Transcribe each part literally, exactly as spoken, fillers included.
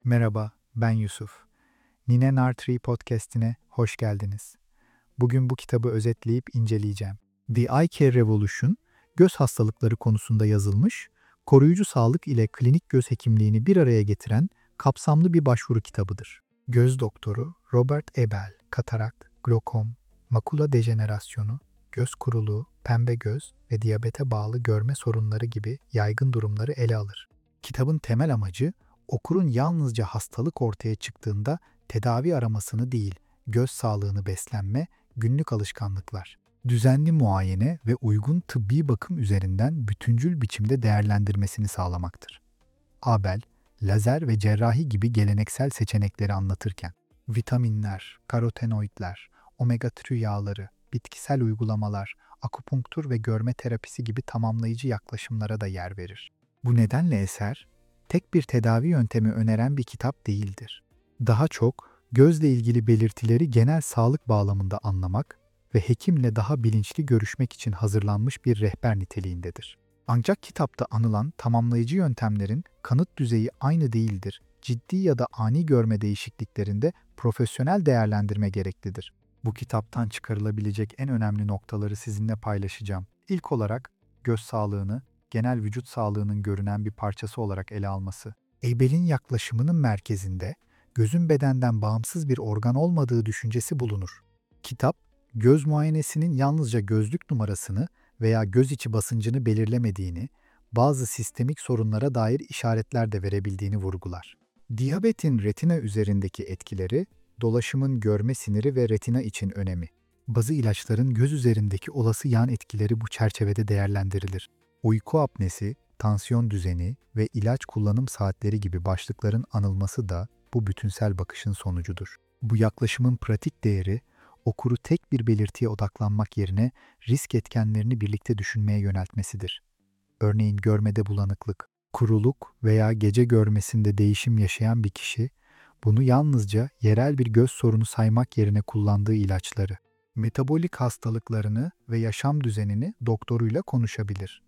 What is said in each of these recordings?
Merhaba, ben Yusuf. Nine Nartree Podcast'ine hoş geldiniz. Bugün bu kitabı özetleyip inceleyeceğim. The Eye Care Revolution, göz hastalıkları konusunda yazılmış, koruyucu sağlık ile klinik göz hekimliğini bir araya getiren kapsamlı bir başvuru kitabıdır. Göz doktoru Robert Ebel, katarakt, glokom, makula dejenerasyonu, göz kuruluğu, pembe göz ve diyabete bağlı görme sorunları gibi yaygın durumları ele alır. Kitabın temel amacı, okurun yalnızca hastalık ortaya çıktığında tedavi aramasını değil, göz sağlığını beslenme, günlük alışkanlıklar, düzenli muayene ve uygun tıbbi bakım üzerinden bütüncül biçimde değerlendirmesini sağlamaktır. Abel, lazer ve cerrahi gibi geleneksel seçenekleri anlatırken, vitaminler, karotenoidler, omega üç yağları, bitkisel uygulamalar, akupunktur ve görme terapisi gibi tamamlayıcı yaklaşımlara da yer verir. Bu nedenle eser, tek bir tedavi yöntemi öneren bir kitap değildir. Daha çok, gözle ilgili belirtileri genel sağlık bağlamında anlamak ve hekimle daha bilinçli görüşmek için hazırlanmış bir rehber niteliğindedir. Ancak kitapta anılan tamamlayıcı yöntemlerin kanıt düzeyi aynı değildir. Ciddi ya da ani görme değişikliklerinde profesyonel değerlendirme gereklidir. Bu kitaptan çıkarılabilecek en önemli noktaları sizinle paylaşacağım. İlk olarak göz sağlığını, genel vücut sağlığının görünen bir parçası olarak ele alması. Ebel'in yaklaşımının merkezinde gözün bedenden bağımsız bir organ olmadığı düşüncesi bulunur. Kitap, göz muayenesinin yalnızca gözlük numarasını veya göz içi basıncını belirlemediğini, bazı sistemik sorunlara dair işaretler de verebildiğini vurgular. Diyabetin retina üzerindeki etkileri, dolaşımın görme siniri ve retina için önemi. Bazı ilaçların göz üzerindeki olası yan etkileri bu çerçevede değerlendirilir. Uyku apnesi, tansiyon düzeni ve ilaç kullanım saatleri gibi başlıkların anılması da bu bütünsel bakışın sonucudur. Bu yaklaşımın pratik değeri, okuru tek bir belirtiye odaklanmak yerine risk etkenlerini birlikte düşünmeye yöneltmesidir. Örneğin görmede bulanıklık, kuruluk veya gece görmesinde değişim yaşayan bir kişi, bunu yalnızca yerel bir göz sorunu saymak yerine kullandığı ilaçları, metabolik hastalıklarını ve yaşam düzenini doktoruyla konuşabilir.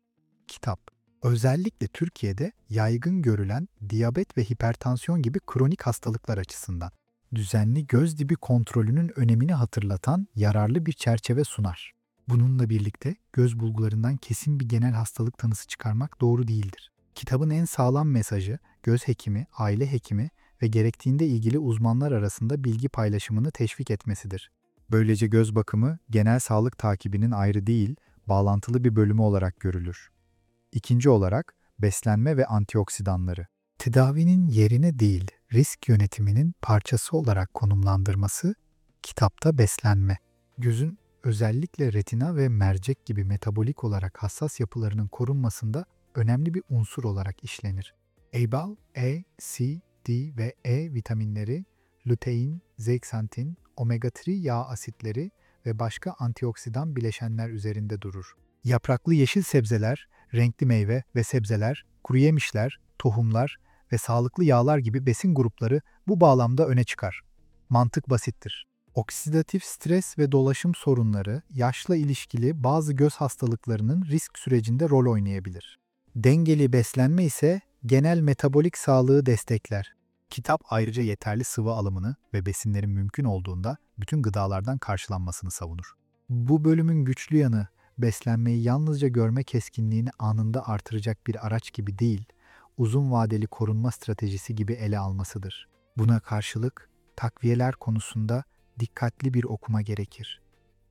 Kitap, özellikle Türkiye'de yaygın görülen diyabet ve hipertansiyon gibi kronik hastalıklar açısından düzenli göz dibi kontrolünün önemini hatırlatan yararlı bir çerçeve sunar. Bununla birlikte göz bulgularından kesin bir genel hastalık tanısı çıkarmak doğru değildir. Kitabın en sağlam mesajı, göz hekimi, aile hekimi ve gerektiğinde ilgili uzmanlar arasında bilgi paylaşımını teşvik etmesidir. Böylece göz bakımı, genel sağlık takibinin ayrı değil, bağlantılı bir bölümü olarak görülür. İkinci olarak, beslenme ve antioksidanları. Tedavinin yerine değil, risk yönetiminin parçası olarak konumlandırması, kitapta beslenme. Gözün özellikle retina ve mercek gibi metabolik olarak hassas yapılarının korunmasında önemli bir unsur olarak işlenir. Ebal, E, C, D ve E vitaminleri, lutein, zeaksantin, omega üç yağ asitleri ve başka antioksidan bileşenler üzerinde durur. Yapraklı yeşil sebzeler, renkli meyve ve sebzeler, kuru yemişler, tohumlar ve sağlıklı yağlar gibi besin grupları bu bağlamda öne çıkar. Mantık basittir. Oksidatif stres ve dolaşım sorunları, yaşla ilişkili bazı göz hastalıklarının risk sürecinde rol oynayabilir. Dengeli beslenme ise genel metabolik sağlığı destekler. Kitap ayrıca yeterli sıvı alımını ve besinlerin mümkün olduğunda bütün gıdalardan karşılanmasını savunur. Bu bölümün güçlü yanı, beslenmeyi yalnızca görme keskinliğini anında artıracak bir araç gibi değil, uzun vadeli korunma stratejisi gibi ele almasıdır. Buna karşılık, takviyeler konusunda dikkatli bir okuma gerekir.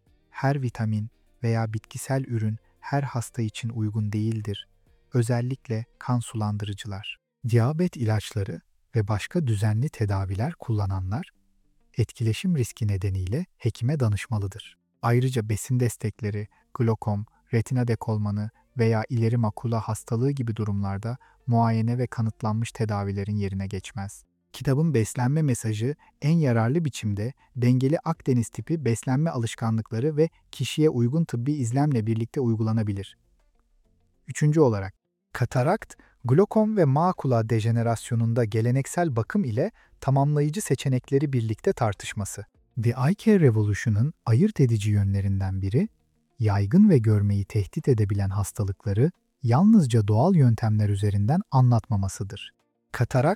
Her vitamin veya bitkisel ürün her hasta için uygun değildir. Özellikle kan sulandırıcılar, diyabet ilaçları ve başka düzenli tedaviler kullananlar, etkileşim riski nedeniyle hekime danışmalıdır. Ayrıca besin destekleri, glokom, retina dekolmanı veya ileri makula hastalığı gibi durumlarda muayene ve kanıtlanmış tedavilerin yerine geçmez. Kitabın beslenme mesajı en yararlı biçimde dengeli Akdeniz tipi beslenme alışkanlıkları ve kişiye uygun tıbbi izlemle birlikte uygulanabilir. Üçüncü olarak, katarakt, glokom ve makula dejenerasyonunda geleneksel bakım ile tamamlayıcı seçenekleri birlikte tartışması. The Eye Care Revolution'ın ayırt edici yönlerinden biri, yaygın ve görmeyi tehdit edebilen hastalıkları yalnızca doğal yöntemler üzerinden anlatmamasıdır. Katarakt,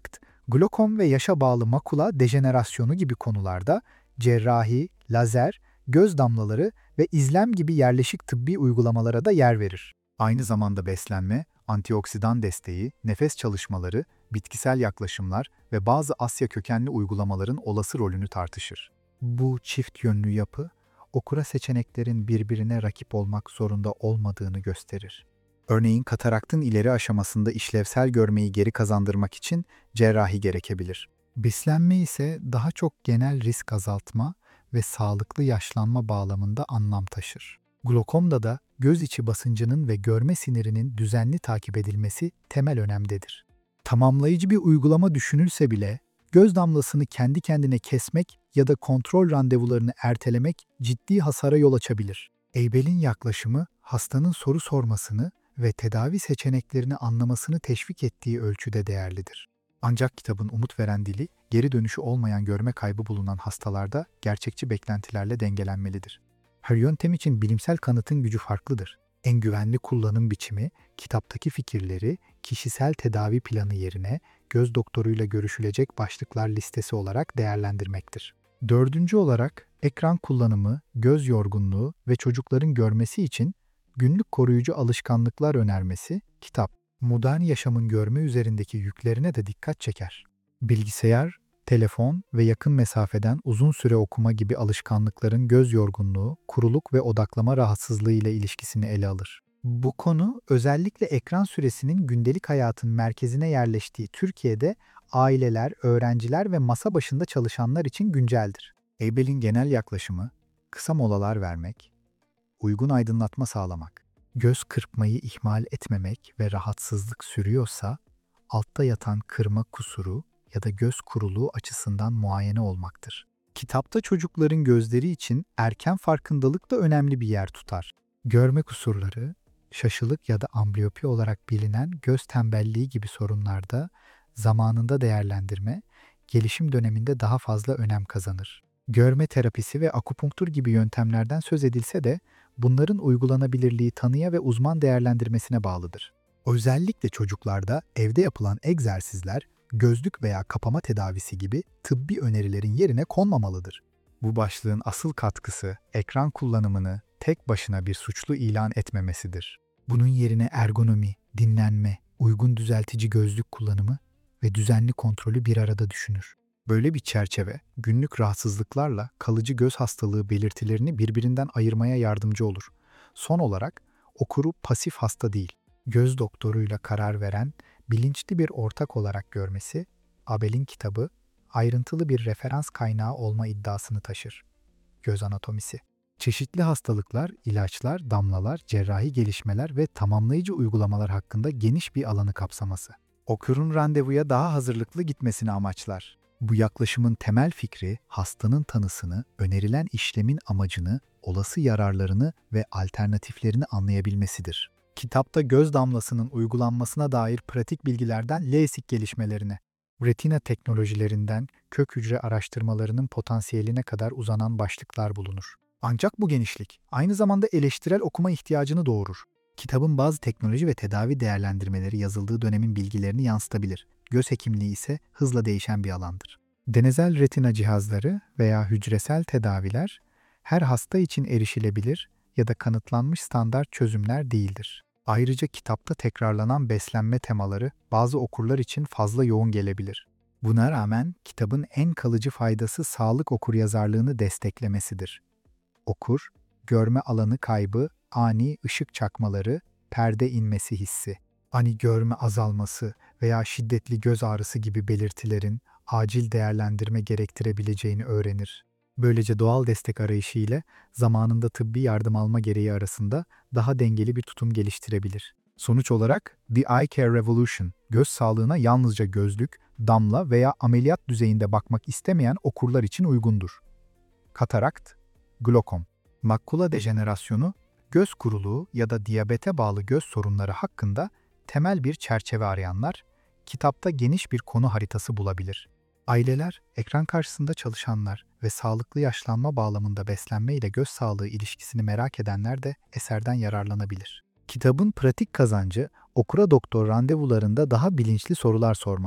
Glokom ve yaşa bağlı makula dejenerasyonu gibi konularda cerrahi, lazer, göz damlaları ve izlem gibi yerleşik tıbbi uygulamalara da yer verir. Aynı zamanda beslenme, antioksidan desteği, nefes çalışmaları, bitkisel yaklaşımlar ve bazı Asya kökenli uygulamaların olası rolünü tartışır. Bu çift yönlü yapı, okura seçeneklerin birbirine rakip olmak zorunda olmadığını gösterir. Örneğin kataraktın ileri aşamasında işlevsel görmeyi geri kazandırmak için cerrahi gerekebilir. Beslenme ise daha çok genel risk azaltma ve sağlıklı yaşlanma bağlamında anlam taşır. Glokomda da göz içi basıncının ve görme sinirinin düzenli takip edilmesi temel önemdedir. Tamamlayıcı bir uygulama düşünülse bile göz damlasını kendi kendine kesmek ya da kontrol randevularını ertelemek ciddi hasara yol açabilir. Eybel'in yaklaşımı hastanın soru sormasını ve tedavi seçeneklerini anlamasını teşvik ettiği ölçüde değerlidir. Ancak kitabın umut veren dili, geri dönüşü olmayan görme kaybı bulunan hastalarda gerçekçi beklentilerle dengelenmelidir. Her yöntem için bilimsel kanıtın gücü farklıdır. En güvenli kullanım biçimi, kitaptaki fikirleri kişisel tedavi planı yerine göz doktoruyla görüşülecek başlıklar listesi olarak değerlendirmektir. Dördüncü olarak, ekran kullanımı, göz yorgunluğu ve çocukların görmesi için günlük koruyucu alışkanlıklar önermesi, kitap, modern yaşamın görme üzerindeki yüklerine de dikkat çeker. Bilgisayar, telefon ve yakın mesafeden uzun süre okuma gibi alışkanlıkların göz yorgunluğu, kuruluk ve odaklama rahatsızlığı ile ilişkisini ele alır. Bu konu özellikle ekran süresinin gündelik hayatın merkezine yerleştiği Türkiye'de aileler, öğrenciler ve masa başında çalışanlar için günceldir. Eybel'in genel yaklaşımı, kısa molalar vermek, uygun aydınlatma sağlamak, göz kırpmayı ihmal etmemek ve rahatsızlık sürüyorsa, altta yatan kırma kusuru ya da göz kuruluğu açısından muayene olmaktır. Kitapta çocukların gözleri için erken farkındalık da önemli bir yer tutar. Görme kusurları, şaşılık ya da ambliyopi olarak bilinen göz tembelliği gibi sorunlarda zamanında değerlendirme, gelişim döneminde daha fazla önem kazanır. Görme terapisi ve akupunktur gibi yöntemlerden söz edilse de bunların uygulanabilirliği tanıya ve uzman değerlendirmesine bağlıdır. Özellikle çocuklarda evde yapılan egzersizler, gözlük veya kapama tedavisi gibi tıbbi önerilerin yerine konmamalıdır. Bu başlığın asıl katkısı ekran kullanımını tek başına bir suçlu ilan etmemesidir. Bunun yerine ergonomi, dinlenme, uygun düzeltici gözlük kullanımı ve düzenli kontrolü bir arada düşünür. Böyle bir çerçeve, günlük rahatsızlıklarla kalıcı göz hastalığı belirtilerini birbirinden ayırmaya yardımcı olur. Son olarak, okuru pasif hasta değil, göz doktoruyla karar veren, bilinçli bir ortak olarak görmesi, Abel'in kitabı, ayrıntılı bir referans kaynağı olma iddiasını taşır. Göz anatomisi. Çeşitli hastalıklar, ilaçlar, damlalar, cerrahi gelişmeler ve tamamlayıcı uygulamalar hakkında geniş bir alanı kapsaması. Okurun randevuya daha hazırlıklı gitmesini amaçlar. Bu yaklaşımın temel fikri, hastanın tanısını, önerilen işlemin amacını, olası yararlarını ve alternatiflerini anlayabilmesidir. Kitapta göz damlasının uygulanmasına dair pratik bilgilerden LASIK gelişmelerine, retina teknolojilerinden kök hücre araştırmalarının potansiyeline kadar uzanan başlıklar bulunur. Ancak bu genişlik aynı zamanda eleştirel okuma ihtiyacını doğurur. Kitabın bazı teknoloji ve tedavi değerlendirmeleri yazıldığı dönemin bilgilerini yansıtabilir. Göz hekimliği ise hızla değişen bir alandır. Deneysel retina cihazları veya hücresel tedaviler her hasta için erişilebilir ya da kanıtlanmış standart çözümler değildir. Ayrıca kitapta tekrarlanan beslenme temaları bazı okurlar için fazla yoğun gelebilir. Buna rağmen kitabın en kalıcı faydası sağlık okuryazarlığını desteklemesidir. Okur, görme alanı kaybı, ani ışık çakmaları, perde inmesi hissi, ani görme azalması veya şiddetli göz ağrısı gibi belirtilerin acil değerlendirme gerektirebileceğini öğrenir. Böylece doğal destek arayışı ile zamanında tıbbi yardım alma gereği arasında daha dengeli bir tutum geliştirebilir. Sonuç olarak The Eye Care Revolution, göz sağlığına yalnızca gözlük, damla veya ameliyat düzeyinde bakmak istemeyen okurlar için uygundur. Katarakt, glokom, makula dejenerasyonu, göz kuruluğu ya da diyabete bağlı göz sorunları hakkında temel bir çerçeve arayanlar, kitapta geniş bir konu haritası bulabilir. Aileler, ekran karşısında çalışanlar ve sağlıklı yaşlanma bağlamında beslenme ile göz sağlığı ilişkisini merak edenler de eserden yararlanabilir. Kitabın pratik kazancı, okura doktor randevularında daha bilinçli sorular sorma,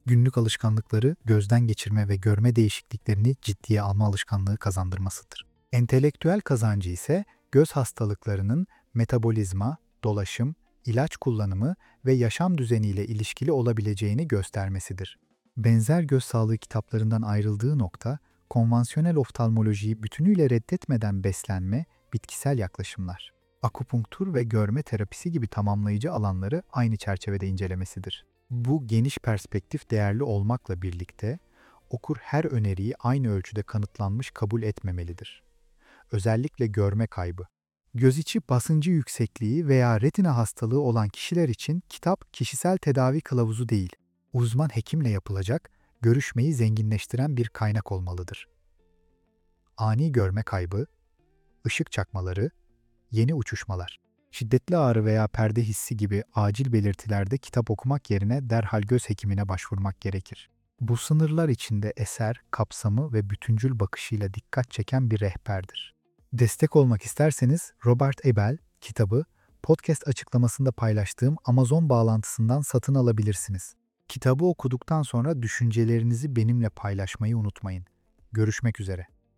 Günlük alışkanlıkları gözden geçirme ve görme değişikliklerini ciddiye alma alışkanlığı kazandırmasıdır. Entelektüel kazancı ise göz hastalıklarının metabolizma, dolaşım, ilaç kullanımı ve yaşam düzeniyle ilişkili olabileceğini göstermesidir. Benzer göz sağlığı kitaplarından ayrıldığı nokta, konvansiyonel oftalmolojiyi bütünüyle reddetmeden beslenme, bitkisel yaklaşımlar, akupunktur ve görme terapisi gibi tamamlayıcı alanları aynı çerçevede incelemesidir. Bu geniş perspektif değerli olmakla birlikte, okur her öneriyi aynı ölçüde kanıtlanmış kabul etmemelidir. Özellikle görme kaybı. Göz içi basıncı yüksekliği veya retina hastalığı olan kişiler için kitap kişisel tedavi kılavuzu değil, uzman hekimle yapılacak, görüşmeyi zenginleştiren bir kaynak olmalıdır. Ani görme kaybı, ışık çakmaları, yeni uçuşmalar, şiddetli ağrı veya perde hissi gibi acil belirtilerde kitap okumak yerine derhal göz hekimine başvurmak gerekir. Bu sınırlar içinde eser, kapsamı ve bütüncül bakışıyla dikkat çeken bir rehberdir. Destek olmak isterseniz Robert Ebel kitabı podcast açıklamasında paylaştığım Amazon bağlantısından satın alabilirsiniz. Kitabı okuduktan sonra düşüncelerinizi benimle paylaşmayı unutmayın. Görüşmek üzere.